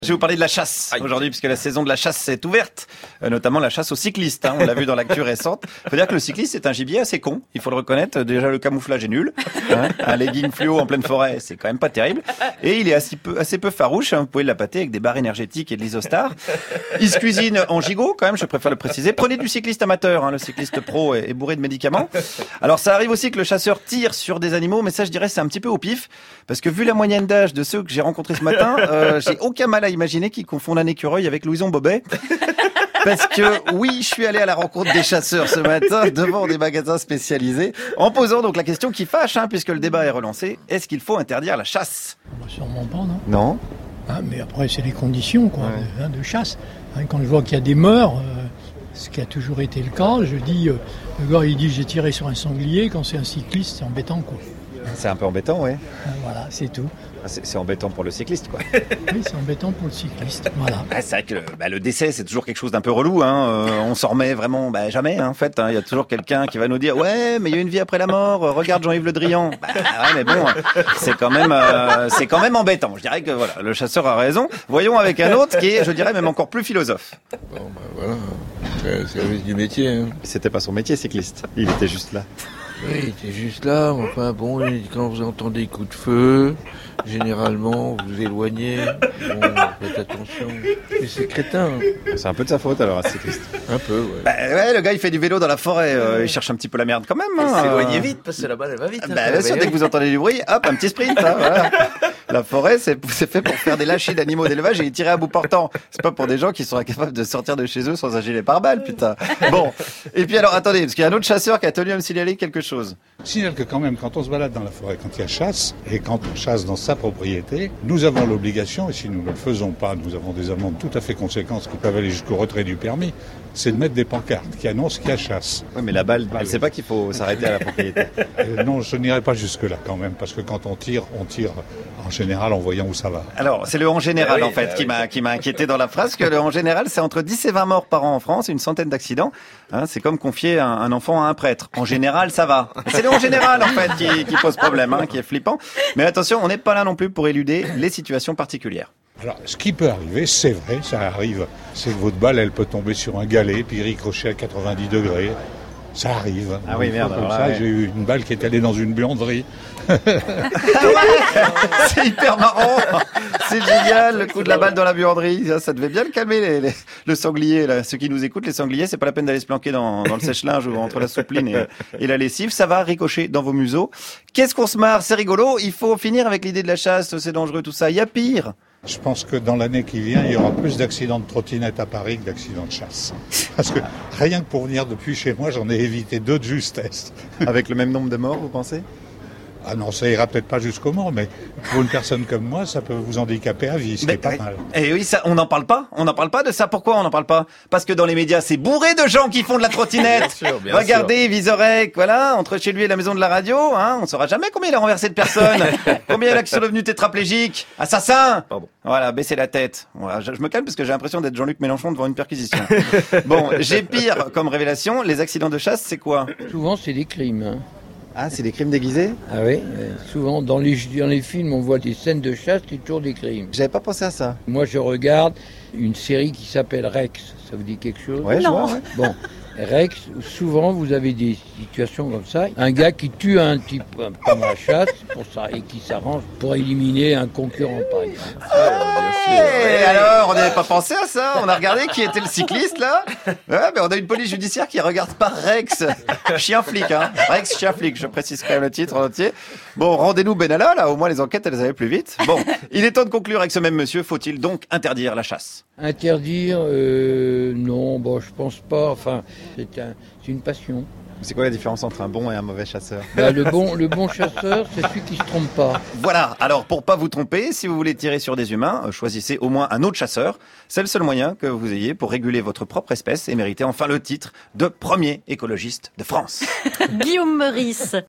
Je vais vous parler de la chasse aujourd'hui, puisque la saison de la chasse est ouverte, notamment la chasse aux cyclistes. On l'a vu dans l'actu récente. Faut dire que le cycliste est un gibier assez con, il faut le reconnaître. Déjà, le camouflage est nul. Un legging fluo en pleine forêt, c'est quand même pas terrible. Et il est assez peu farouche. Vous pouvez l'appâter avec des barres énergétiques et de l'isostar. Il se cuisine en gigot, quand même, je préfère le préciser. Prenez du cycliste amateur, le cycliste pro est bourré de médicaments. Alors, ça arrive aussi que le chasseur tire sur des animaux, mais ça, je dirais, c'est un petit peu au pif. Parce que vu la moyenne d'âge de ceux que j'ai rencontrés ce matin, j'ai aucun mal à imaginer qu'ils confondent un écureuil avec Louison Bobet. Parce que oui, je suis allé à la rencontre des chasseurs ce matin devant des magasins spécialisés, en posant donc la question qui fâche, puisque le débat est relancé. Est-ce qu'il faut interdire la chasse ? Sûrement pas, non ? Non. Mais après, c'est les conditions de chasse. Quand je vois qu'il y a des meurtres, ce qui a toujours été le cas, je dis, le gars il dit j'ai tiré sur un sanglier, quand c'est un cycliste, c'est embêtant, quoi. C'est un peu embêtant, oui. Voilà, c'est tout. C'est embêtant pour le cycliste, quoi. Oui, c'est embêtant pour le cycliste, voilà. C'est vrai que le décès, c'est toujours quelque chose d'un peu relou. On s'en remet vraiment jamais, en fait. Il y a toujours quelqu'un qui va nous dire « Ouais, mais il y a une vie après la mort, regarde Jean-Yves Le Drian. » Ouais, mais bon, c'est quand même embêtant. Je dirais que voilà, le chasseur a raison. Voyons avec un autre qui est, je dirais, même encore plus philosophe. Bon, voilà, c'est le risque du métier. C'était pas son métier, cycliste. Il était juste là. Oui, il était juste là, enfin bon, quand vous entendez des coups de feu, généralement, vous vous éloignez, faites attention. Mais c'est crétin. C'est un peu de sa faute alors, à ce cycliste. Un peu, ouais. Le gars, il fait du vélo dans la forêt, il cherche un petit peu la merde quand même. S'éloignez vite, parce que la balle, elle va vite. Bien sûr, dès que vous entendez du bruit, hop, un petit sprint. Voilà. La forêt, c'est fait pour faire des lâchers d'animaux d'élevage et y tirer à bout portant. C'est pas pour des gens qui sont incapables de sortir de chez eux sans un gilet pare-balles, putain. Bon. Et puis alors, attendez, parce qu'il y a un autre chasseur qui a tenu à me signaler quelque chose. Signale que quand même, quand on se balade dans la forêt, quand il y a chasse, et quand on chasse dans sa propriété, nous avons l'obligation, et si nous ne le faisons pas, nous avons des amendes tout à fait conséquentes qui peuvent aller jusqu'au retrait du permis, c'est de mettre des pancartes qui annoncent qu'il y a chasse. Oui, mais la balle, elle sait pas qu'il faut s'arrêter à la propriété. Non, je n'irai pas jusque-là quand même, parce que quand on tire en général en voyant où ça va. Alors, c'est le en général, en fait, qui m'a inquiété dans la phrase, que le en général, c'est entre 10 et 20 morts par an en France, une centaine d'accidents. C'est comme confier un enfant à un prêtre. En général, ça va. C'est le en général, en fait, qui pose problème, qui est flippant. Mais attention, on n'est pas là non plus pour éluder les situations particulières. Alors, ce qui peut arriver, c'est vrai, ça arrive, c'est que votre balle, elle peut tomber sur un galet, puis ricocher à 90 degrés. Ça arrive. Ah oui, merde. Comme ça, j'ai eu une balle qui est allée dans une buanderie. C'est hyper marrant. C'est génial, le coup de la balle dans la buanderie. Ça devait bien le calmer, le sanglier. Là. Ceux qui nous écoutent, les sangliers, c'est pas la peine d'aller se planquer dans le sèche-linge ou entre la soupline et la lessive. Ça va ricocher dans vos museaux. Qu'est-ce qu'on se marre, c'est rigolo. Il faut finir avec l'idée de la chasse, c'est dangereux, tout ça. Il y a pire. Je pense que dans l'année qui vient, il y aura plus d'accidents de trottinette à Paris que d'accidents de chasse. Parce que rien que pour venir depuis chez moi, j'en ai évité 2 de justesse. Avec le même nombre de morts, vous pensez ? Ah non, ça ira peut-être pas jusqu'au mort, mais pour une personne comme moi, ça peut vous handicaper à vie, c'est pas mal. Et oui, ça, on n'en parle pas. On n'en parle pas de ça. Pourquoi on n'en parle pas ? Parce que dans les médias, c'est bourré de gens qui font de la trottinette. Bien Regardez, Vizorek, voilà, entre chez lui et la maison de la radio, on saura jamais combien il a renversé de personnes, combien il a qui sont devenus tétraplégiques, assassins. Pardon. Voilà, baissez la tête. Voilà, je me calme parce que j'ai l'impression d'être Jean-Luc Mélenchon devant une perquisition. Bon, j'ai pire comme révélation. Les accidents de chasse, c'est quoi ? Souvent, c'est des crimes. Ah, c'est des crimes déguisés ? Ah oui, souvent dans les films, on voit des scènes de chasse, c'est toujours des crimes. J'avais pas pensé à ça. Moi, je regarde une série qui s'appelle Rex. Ça vous dit quelque chose ? Ouais, je vois, ouais. Bon, Rex, souvent, vous avez des situations comme ça. Un gars qui tue un type pendant la chasse pour ça, et qui s'arrange pour éliminer un concurrent, par exemple. Et alors, on n'avait pas pensé à ça. On a regardé qui était le cycliste, là. Ouais, mais on a une police judiciaire qui regarde pas Rex. Chien flic, Rex, chien flic. Je précise quand même le titre en entier. Bon, rendez-nous Benalla, là. Au moins, les enquêtes, elles allaient plus vite. Bon, il est temps de conclure avec ce même monsieur. Faut-il donc interdire la chasse ? Interdire, non, bon, je pense pas. Enfin, c'est une passion. C'est quoi la différence entre un bon et un mauvais chasseur ? Le bon chasseur, c'est celui qui se trompe pas. Voilà, alors pour pas vous tromper, si vous voulez tirer sur des humains, choisissez au moins un autre chasseur. C'est le seul moyen que vous ayez pour réguler votre propre espèce et mériter enfin le titre de premier écologiste de France. Guillaume Meurice.